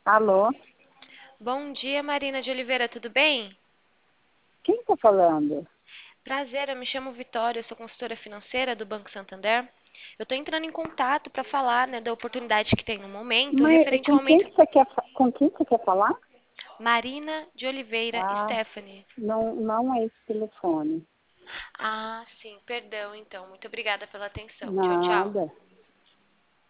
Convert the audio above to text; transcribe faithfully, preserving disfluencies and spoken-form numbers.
Alô? Bom dia, Marina de Oliveira, tudo bem? Quem está falando? Prazer, eu me chamo Vitória, eu sou consultora financeira do Banco Santander. Eu estou entrando em contato para falar, né, da oportunidade que tem no momento, Mas referente ao com quem aumento. que você quer, fa- com quem você quer falar? Marina de Oliveira Ah, Stephanie. não, não é esse telefone. Ah, sim, perdão então. Muito obrigada pela atenção. Tchau, tchau. Nada.